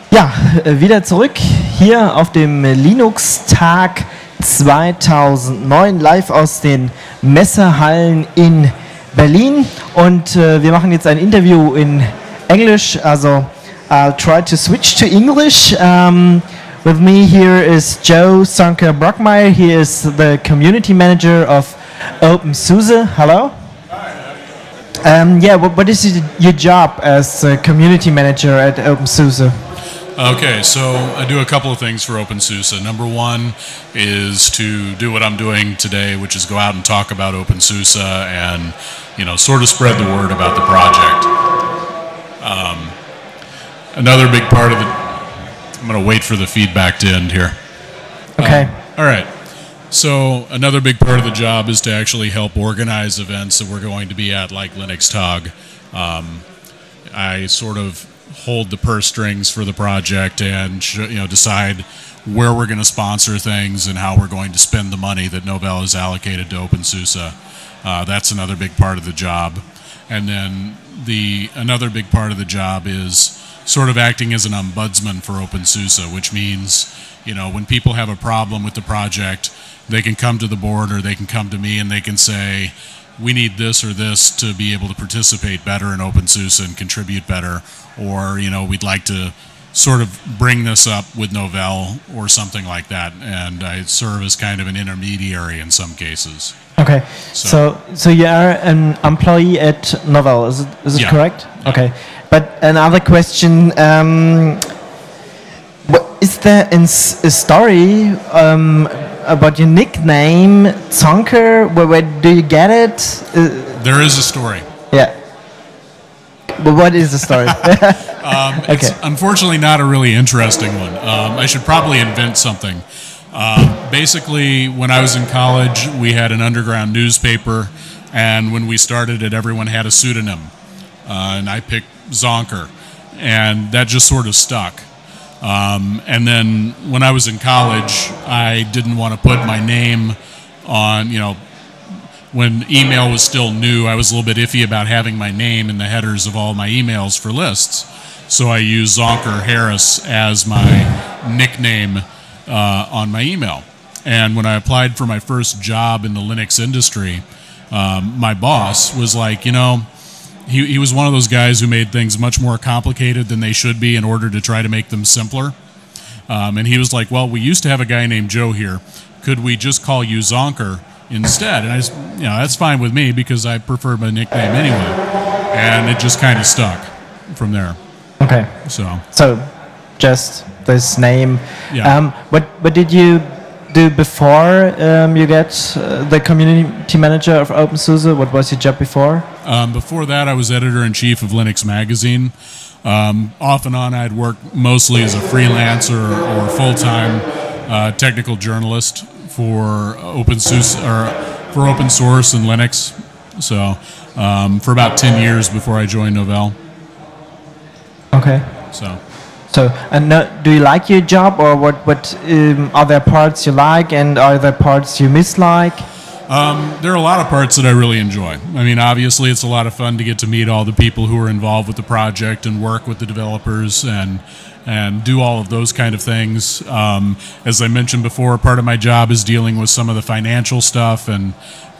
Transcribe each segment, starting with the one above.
Ja, wieder zurück hier auf dem Linux-Tag 2009, live aus den Messehallen in Berlin. Und wir machen jetzt ein Interview in Englisch, also I'll try to switch to English. With me here is Joe Sanker Brockmeyer. He is the community manager of OpenSUSE. Hello. What is your job as a community manager at OpenSUSE? Okay, so I do a couple of things for OpenSUSE. Number one is to do what I'm doing today, which is go out and talk about OpenSUSE and, sort of spread the word about the project. Another big part of I'm going to wait for the feedback to end here. Okay. All right. So another big part of the job is to actually help organize events that we're going to be at, like LinuxTag. I sort of hold the purse strings for the project and decide where we're going to sponsor things and how we're going to spend the money that Novell has allocated to OpenSUSE. That's another big part of the job. And then another big part of the job is sort of acting as an ombudsman for OpenSUSE, which means when people have a problem with the project, they can come to the board or they can come to me and they can say, we need this or this to be able to participate better in OpenSUSE and contribute better, or we'd like to sort of bring this up with Novell or something like that, and I serve as kind of an intermediary in some cases. Okay, so you are an employee at Novell, is it correct? Yeah. Okay, but another question, is there a story about your nickname, Zonker? Where do you get it? There is a story. Yeah. But what is the story? It's unfortunately not a really interesting one. I should probably invent something. Basically, when I was in college, we had an underground newspaper, and when we started it, everyone had a pseudonym. And I picked Zonker, and that just sort of stuck. And then when I was in college, I didn't want to put my name on, when email was still new, I was a little bit iffy about having my name in the headers of all my emails for lists. So I used Zonker Harris as my nickname on my email. And when I applied for my first job in the Linux industry, my boss was like, he was one of those guys who made things much more complicated than they should be in order to try to make them simpler. And he was like, well, we used to have a guy named Joe here. Could we just call you Zonker instead? And I just, that's fine with me because I prefer my nickname anyway. And it just kind of stuck from there. Okay. So just this name. Yeah. What did you do before you get the community manager of OpenSUSE? What was your job before? Before that, I was editor-in-chief of Linux Magazine. Off and on, I'd worked mostly as a freelancer or full-time technical journalist for OpenSUSE or for open source and Linux. So for about 10 years before I joined Novell. Okay. Do you like your job, or what are there parts you like and are there parts you mislike? There are a lot of parts that I really enjoy. I mean, obviously, it's a lot of fun to get to meet all the people who are involved with the project and work with the developers and do all of those kind of things. As I mentioned before, part of my job is dealing with some of the financial stuff, and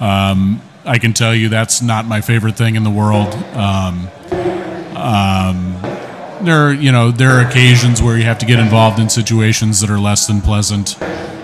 I can tell you that's not my favorite thing in the world. There are occasions where you have to get involved in situations that are less than pleasant.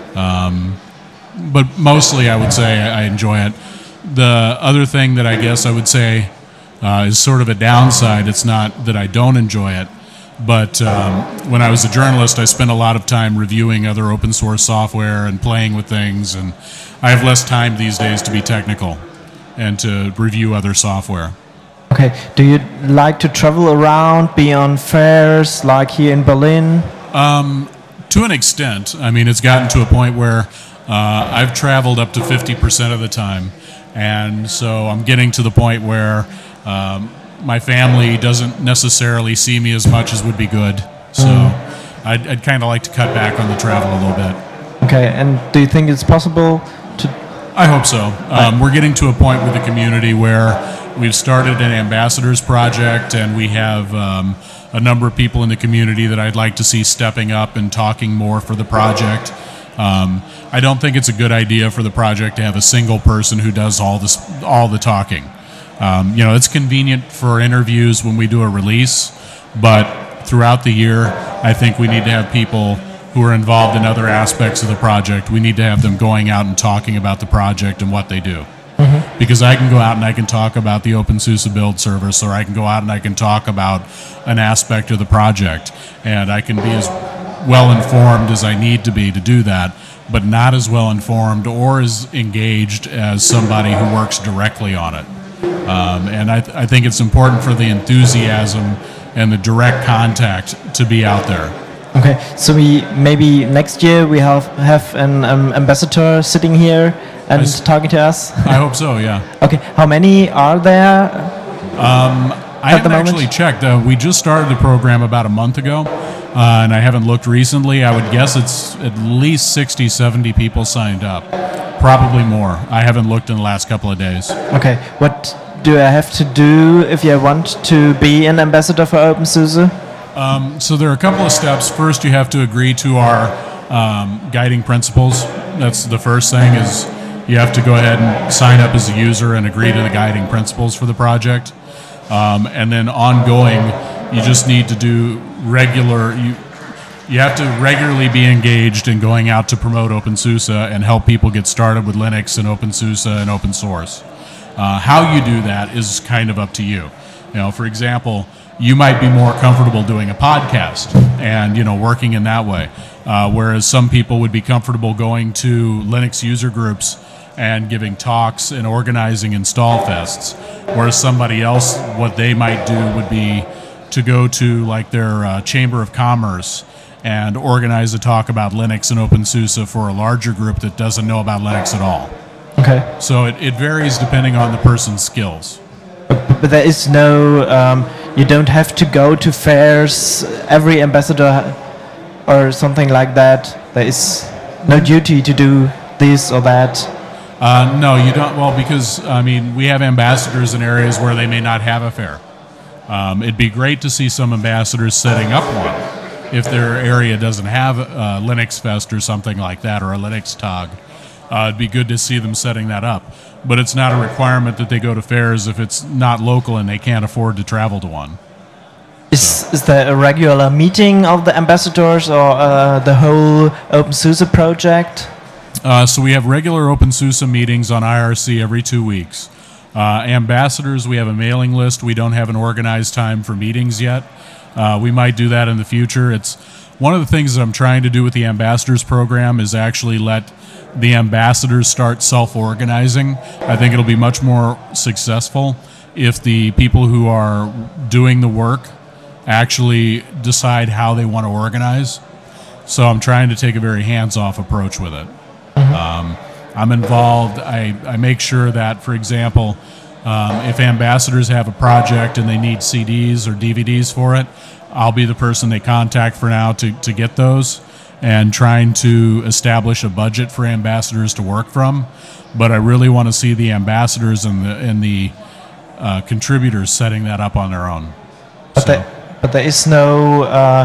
But mostly I would say I enjoy it. The other thing that I guess I would say is sort of a downside, it's not that I don't enjoy it, but when I was a journalist, I spent a lot of time reviewing other open source software and playing with things, and I have less time these days to be technical and to review other software. Okay. Do you like to travel around, be on fairs like here in Berlin? To an extent. I mean, it's gotten to a point where I've traveled up to 50% of the time, and so I'm getting to the point where my family doesn't necessarily see me as much as would be good. So I'd kind of like to cut back on the travel a little bit. Okay, and do you think it's possible to... I hope so. We're getting to a point with the community where we've started an ambassadors project, and we have a number of people in the community that I'd like to see stepping up and talking more for the project. I don't think it's a good idea for the project to have a single person who does all the talking. It's convenient for interviews when we do a release, but throughout the year, I think we need to have people who are involved in other aspects of the project. We need to have them going out and talking about the project and what they do. Mm-hmm. Because I can go out and I can talk about the OpenSUSE build service, or I can go out and I can talk about an aspect of the project, and I can be as well informed as I need to be to do that, but not as well informed or as engaged as somebody who works directly on it. And I think it's important for the enthusiasm and the direct contact to be out there. Okay, so maybe next year we have an ambassador sitting here and talking to us. I hope so, yeah. Okay, how many are there? I haven't actually checked. We just started the program about a month ago, and I haven't looked recently. I would guess it's at least 60, 70 people signed up. Probably more. I haven't looked in the last couple of days. Okay, what do I have to do if I want to be an ambassador for OpenSUSE? So there are a couple of steps. First, you have to agree to our guiding principles. That's the first thing, is you have to go ahead and sign up as a user and agree to the guiding principles for the project. And then ongoing, you just need to do you have to regularly be engaged in going out to promote OpenSUSE and help people get started with Linux and OpenSUSE and open source. How you do that is kind of up to you. For example, you might be more comfortable doing a podcast and, working in that way. Whereas some people would be comfortable going to Linux user groups and giving talks and organizing install fests. Whereas somebody else, what they might do would be to go to like their Chamber of Commerce and organize a talk about Linux and OpenSUSE for a larger group that doesn't know about Linux at all. Okay. So it varies depending on the person's skills. But there is no, you don't have to go to fairs, every ambassador or something like that. There is no duty to do this or that. No, you don't. Well, because, we have ambassadors in areas where they may not have a fair. It'd be great to see some ambassadors setting up one if their area doesn't have a Linux Fest or something like that, or a Linux TOG. It'd be good to see them setting that up. But it's not a requirement that they go to fairs if it's not local and they can't afford to travel to one. Is there a regular meeting of the ambassadors or the whole OpenSUSE project? So we have regular OpenSUSE meetings on IRC every 2 weeks. Ambassadors, we have a mailing list. We don't have an organized time for meetings yet. We might do that in the future. It's one of the things that I'm trying to do with the ambassadors program is actually let the ambassadors start self-organizing. I think it'll be much more successful if the people who are doing the work actually decide how they want to organize. So I'm trying to take a very hands-off approach with it. I'm involved. I make sure that, for example, if ambassadors have a project and they need CDs or DVDs for it, I'll be the person they contact for now to get those, and trying to establish a budget for ambassadors to work from. But I really want to see the ambassadors and the contributors setting that up on their own. But there is no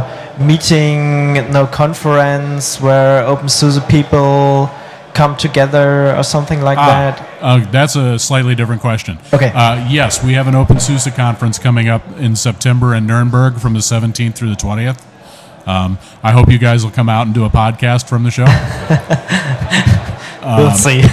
meeting, no conference where OpenSUSE people come together or something like that? That's a slightly different question. Okay. Yes, we have an OpenSUSE conference coming up in September in Nuremberg from the 17th through the 20th. I hope you guys will come out and do a podcast from the show. We'll see.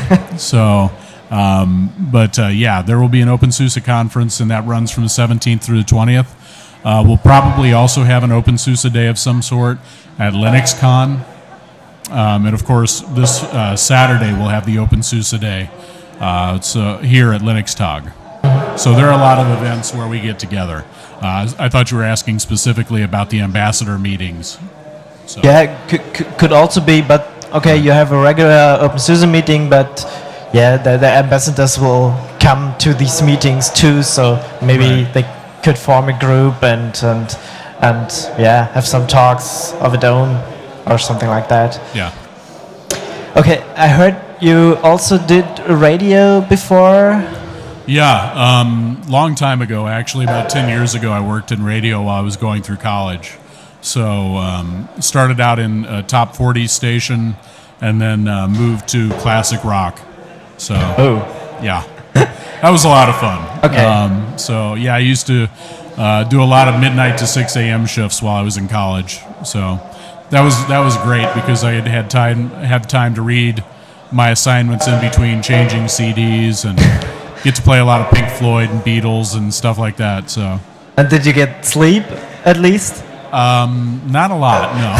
Yeah, there will be an OpenSUSE conference, and that runs from the 17th through the 20th. We'll probably also have an OpenSUSE day of some sort at LinuxCon. And of course, this Saturday we'll have the OpenSUSE Day. It's here at Linux TOG. So there are a lot of events where we get together. I thought you were asking specifically about the ambassador meetings. So. Yeah, could also be, but okay, you have a regular OpenSUSE meeting, but yeah, the ambassadors will come to these meetings too. So maybe they could form a group and yeah, have some talks of its own. Or something like that. Yeah. Okay, I heard you also did radio before. Yeah, long time ago, actually, about 10 years ago, I worked in radio while I was going through college. So started out in a top 40 station and then moved to classic rock. So, yeah, that was a lot of fun. Okay. So, yeah, I used to do a lot of midnight to 6 a.m. shifts while I was in college. So that was great because I had time to read my assignments in between changing CDs and get to play a lot of Pink Floyd and Beatles and stuff like that. So. And did you get sleep at least? Not a lot, no.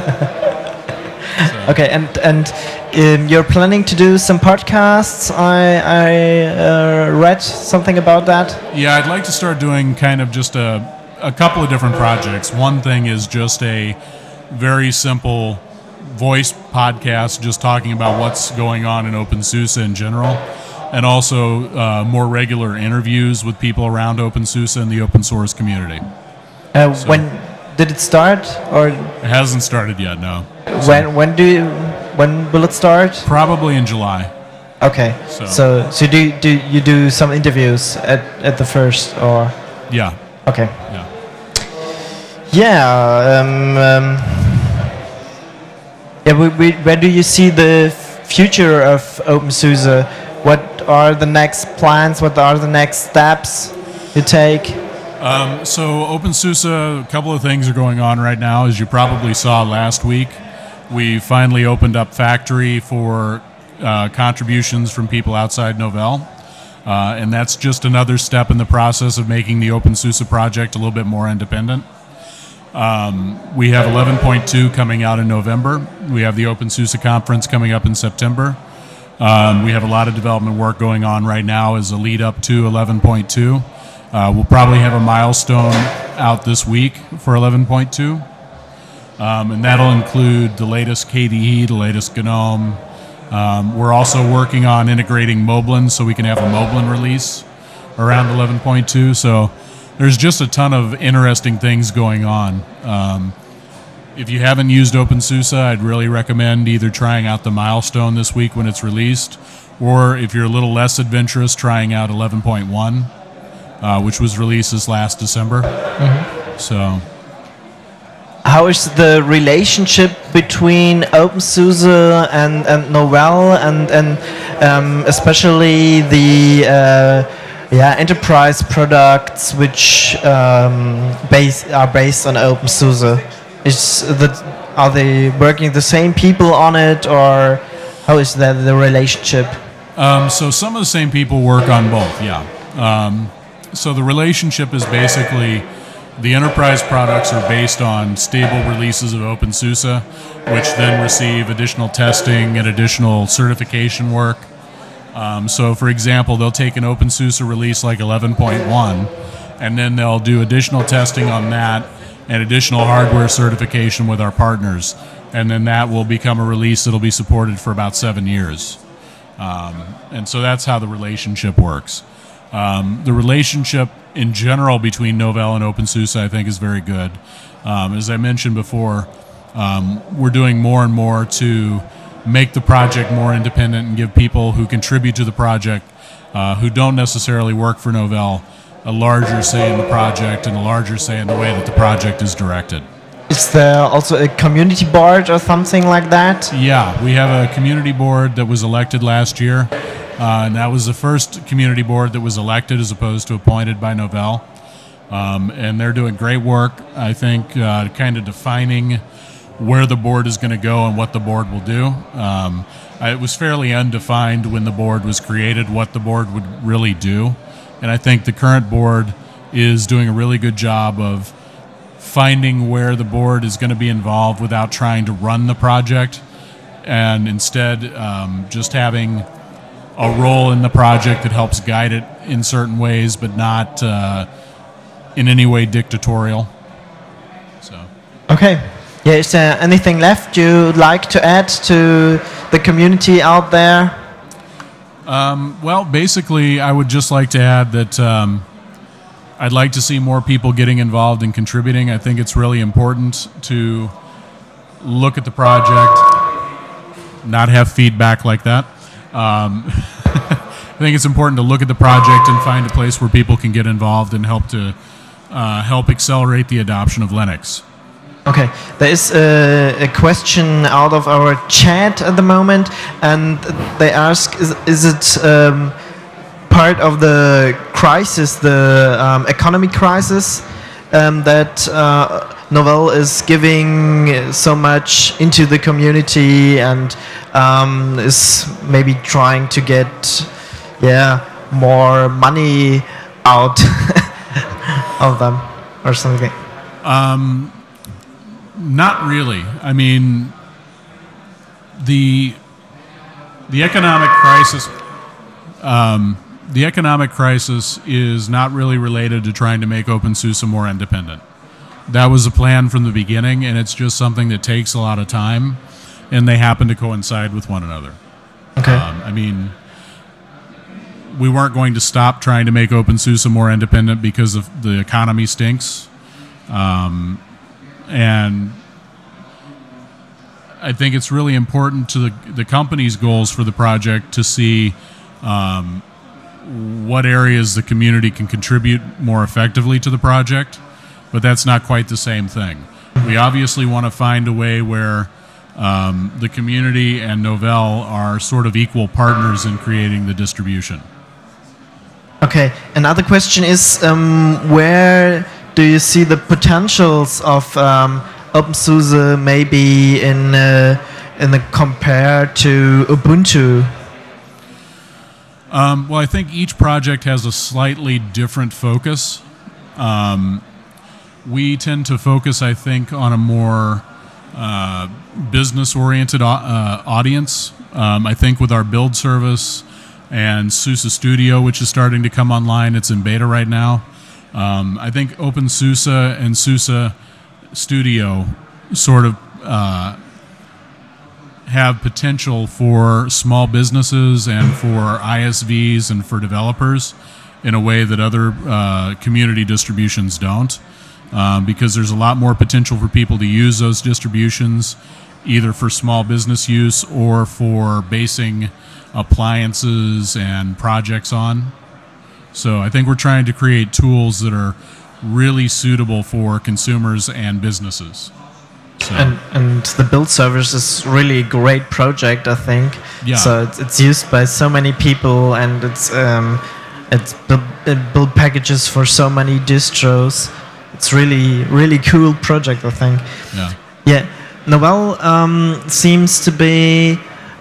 So. Okay, and you're planning to do some podcasts. I read something about that. Yeah, I'd like to start doing kind of just a couple of different projects. One thing is just a very simple voice podcast, just talking about what's going on in OpenSUSE in general, and also more regular interviews with people around OpenSUSE and the open source community. When did it start, or it hasn't started yet? No. When will it start? Probably in July. Okay. So do you do some interviews at the first, or? Yeah. Okay. Yeah. Yeah. Where do you see the future of OpenSUSE? What are the next plans? What are the next steps you take? So OpenSUSE, a couple of things are going on right now. As you probably saw last week, we finally opened up Factory for contributions from people outside Novell. And that's just another step in the process of making the OpenSUSE project a little bit more independent. We have 11.2 coming out in November. We have the OpenSUSE conference coming up in September. We have a lot of development work going on right now as a lead up to 11.2. We'll probably have a milestone out this week for 11.2. And that'll include the latest KDE, the latest GNOME. We're also working on integrating Moblin so we can have a Moblin release around 11.2. So there's just a ton of interesting things going on. If you haven't used OpenSUSE, I'd really recommend either trying out the milestone this week when it's released, or if you're a little less adventurous, trying out 11.1. Which was released this last December. Mm-hmm. So, how is the relationship between OpenSUSE and Novell and especially the enterprise products which are based on OpenSUSE? Are they working the same people on it, or how is that the relationship? So some of the same people work on both. Yeah. So the relationship is basically the enterprise products are based on stable releases of OpenSUSE, which then receive additional testing and additional certification work. So for example, they'll take an OpenSUSE release like 11.1, and then they'll do additional testing on that and additional hardware certification with our partners. And then that will become a release that'll be supported for about 7 years. And so that's how the relationship works. The relationship in general between Novell and OpenSUSE, I think, is very good. As I mentioned before, we're doing more and more to make the project more independent and give people who contribute to the project, who don't necessarily work for Novell, a larger say in the project and a larger say in the way that the project is directed. Is there also a community board or something like that? Yeah, we have a community board that was elected last year. And that was the first community board that was elected as opposed to appointed by Novell. And they're doing great work, I think, kind of defining where the board is going to go and what the board will do. It was fairly undefined when the board was created what the board would really do. And I think the current board is doing a really good job of finding where the board is going to be involved without trying to run the project, and instead just having a role in the project that helps guide it in certain ways, but not in any way dictatorial. So. Okay. Yeah, is there anything left you'd like to add to the community out there? Well, basically, I would just like to add that I'd like to see more people getting involved and contributing. I think it's really important to look at the project, not have feedback like that. I think it's important to look at the project and find a place where people can get involved and help accelerate the adoption of Linux. Okay, there is a question out of our chat at the moment, and they ask: Is it part of the crisis, the economic crisis, that Novell is giving so much into the community and is maybe trying to get more money out of them or something? Not really. I mean, the economic crisis. The economic crisis is not really related to trying to make OpenSUSE more independent. That was a plan from the beginning, and it's just something that takes a lot of time, and they happen to coincide with one another. Okay. I mean, we weren't going to stop trying to make OpenSUSE more independent because of the economy stinks. And I think it's really important to the company's goals for the project to see what areas the community can contribute more effectively to the project, but that's not quite the same thing. We obviously want to find a way where the community and Novell are sort of equal partners in creating the distribution. Okay, another question is, where do you see the potentials of OpenSUSE maybe in the compared to Ubuntu? Well, I think each project has a slightly different focus. We tend to focus, I think, on a more business-oriented audience. I think with our build service and SUSE Studio, which is starting to come online, it's in beta right now. I think OpenSUSE and SUSE Studio sort of have potential for small businesses and for ISVs and for developers in a way that other community distributions don't, because there's a lot more potential for people to use those distributions either for small business use or for basing appliances and projects on. So I think we're trying to create tools that are really suitable for consumers and businesses. So. And the build service is really a great project, I think. Yeah. So it's used by so many people, and it's build packages for so many distros. It's really cool project, I think. Yeah. Yeah. Novell seems to be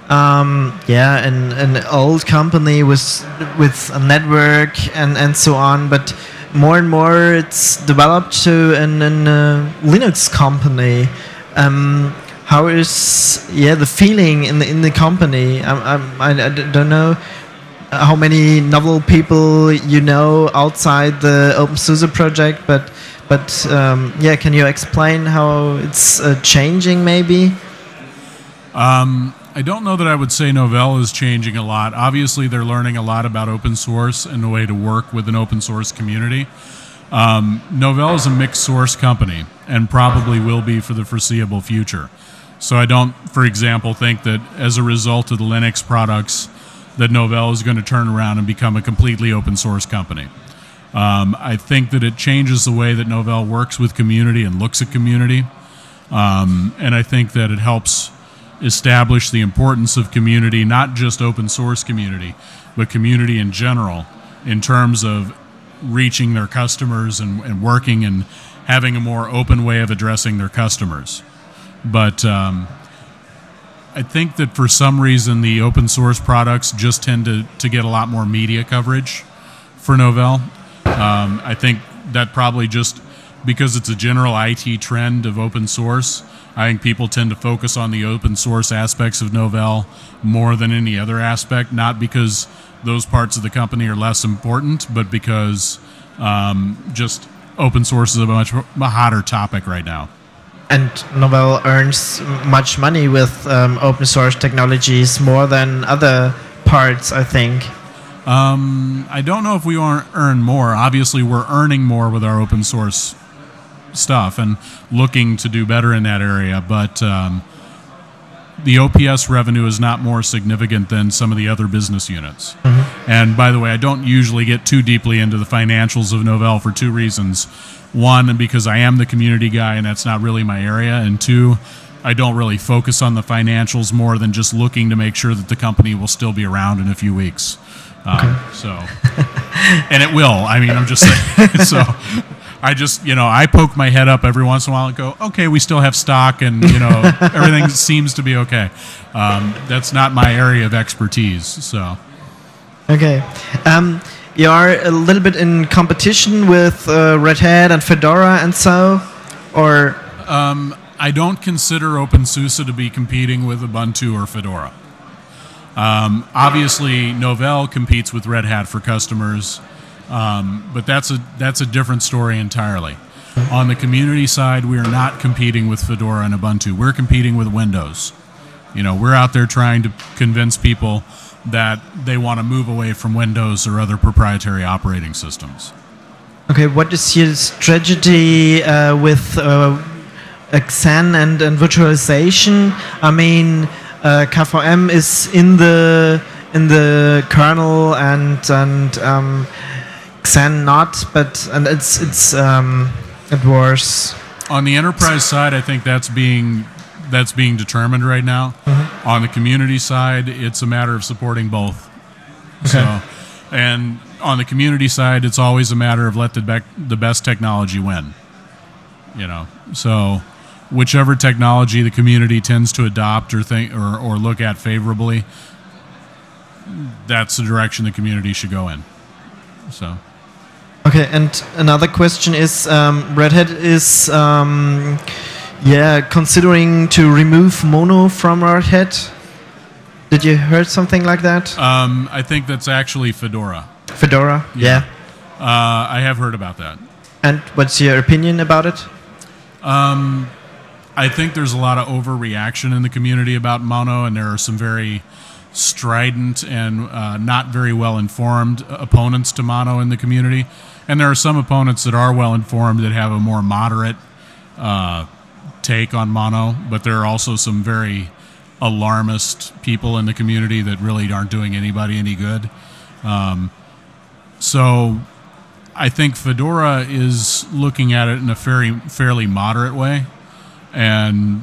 an old company with a network and so on, but more and more it's developed to a Linux company. How is the feeling in the company? I don't know how many novel people you know outside the OpenSUSE project, but can you explain how it's changing maybe? I don't know that I would say Novell is changing a lot. Obviously, they're learning a lot about open source and the way to work with an open source community. Novell is a mixed source company and probably will be for the foreseeable future. So I don't, for example, think that as a result of the Linux products that Novell is going to turn around and become a completely open source company. I think that it changes the way that Novell works with community and looks at community. And I think that it helps establish the importance of community, not just open source community, but community in general, in terms of reaching their customers and working and having a more open way of addressing their customers. But I think that for some reason the open source products just tend to get a lot more media coverage for Novell. I think that probably just because it's a general IT trend of open source, I think people tend to focus on the open source aspects of Novell more than any other aspect, not because those parts of the company are less important, but because just open source is a much hotter topic right now. And Novell earns much money with open source technologies more than other parts, I think. I don't know if we earn more. Obviously, we're earning more with our open source stuff and looking to do better in that area. But the OPS revenue is not more significant than some of the other business units. Mm-hmm. And by the way, I don't usually get too deeply into the financials of Novell for two reasons. One, because I am the community guy and that's not really my area. And two, I don't really focus on the financials more than just looking to make sure that the company will still be around in a few weeks. So, and it will. I mean, I'm just saying. So, I just, I poke my head up every once in a while and go, okay, we still have stock and, everything seems to be okay. That's not my area of expertise. So, okay. You are a little bit in competition with Red Hat and Fedora and so, or? I don't consider OpenSUSE to be competing with Ubuntu or Fedora. Obviously, Novell competes with Red Hat for customers, but that's a different story entirely. On the community side, we are not competing with Fedora and Ubuntu. We're competing with Windows. We're out there trying to convince people that they want to move away from Windows or other proprietary operating systems. Okay, what is your strategy with Xen and virtualization? I mean, KVM is in the kernel and Xen not, but it was on the enterprise side. I think that's being determined right now. Mm-hmm. On the community side, it's a matter of supporting both. Okay. So, and on the community side, it's always a matter of let the best technology win. So whichever technology the community tends to adopt or look at favorably, that's the direction the community should go in. So. Okay, and another question is, Red Hat is considering to remove Mono from Red Hat. Did you heard something like that? I think that's actually Fedora. Fedora, yeah. I have heard about that. And what's your opinion about it? I think there's a lot of overreaction in the community about Mono, and there are some very strident and not very well-informed opponents to Mono in the community. And there are some opponents that are well-informed that have a more moderate take on Mono, but there are also some very alarmist people in the community that really aren't doing anybody any good. So I think Fedora is looking at it in a fairly moderate way, and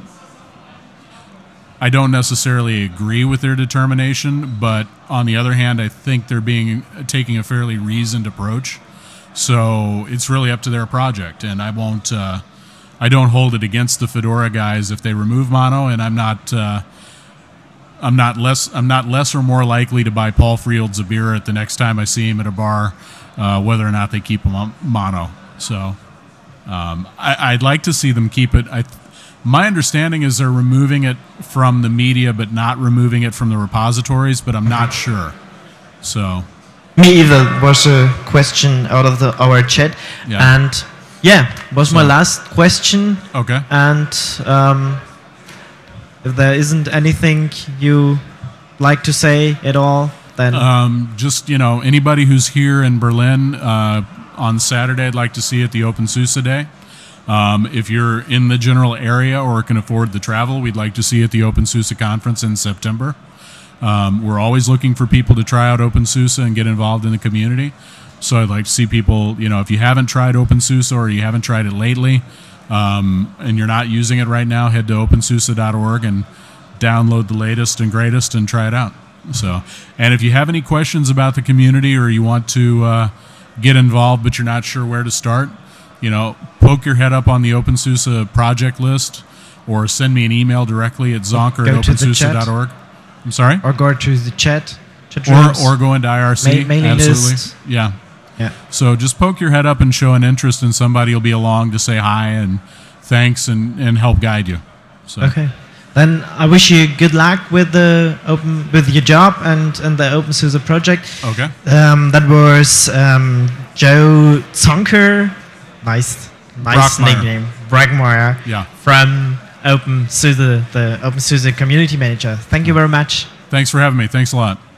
I don't necessarily agree with their determination, but on the other hand, I think they're taking a fairly reasoned approach. So it's really up to their project, and I don't hold it against the Fedora guys if they remove Mono, and I'm not less or more likely to buy Paul Frields a beer at the next time I see him at a bar, whether or not they keep him on Mono. So I'd like to see them keep it. My understanding is they're removing it from the media, but not removing it from the repositories, but I'm not sure. So. Me either. Was a question out of our chat. Yeah. And was my last question. Okay. And if there isn't anything you like to say at all, then just anybody who's here in Berlin on Saturday, I'd like to see at the OpenSUSE Day. If you're in the general area or can afford the travel, we'd like to see you at the OpenSUSE conference in September. We're always looking for people to try out OpenSUSE and get involved in the community. So I'd like to see people, if you haven't tried OpenSUSE or you haven't tried it lately, and you're not using it right now, head to opensuse.org and download the latest and greatest and try it out. So, and if you have any questions about the community or you want to get involved but you're not sure where to start, poke your head up on the OpenSUSE project list or send me an email directly at zonker@opensuse.org. I'm sorry? Or go to the chat or go into IRC. Mailing list. Yeah. So just poke your head up and show an interest, and somebody will be along to say hi and thanks and help guide you. So. Okay. Then I wish you good luck with your job and the OpenSUSE project. Okay. That was Joe Zonker. Nice nickname. Brockmeyer. Yeah. From OpenSUSE, the OpenSUSE community manager. Thank you very much. Thanks for having me. Thanks a lot.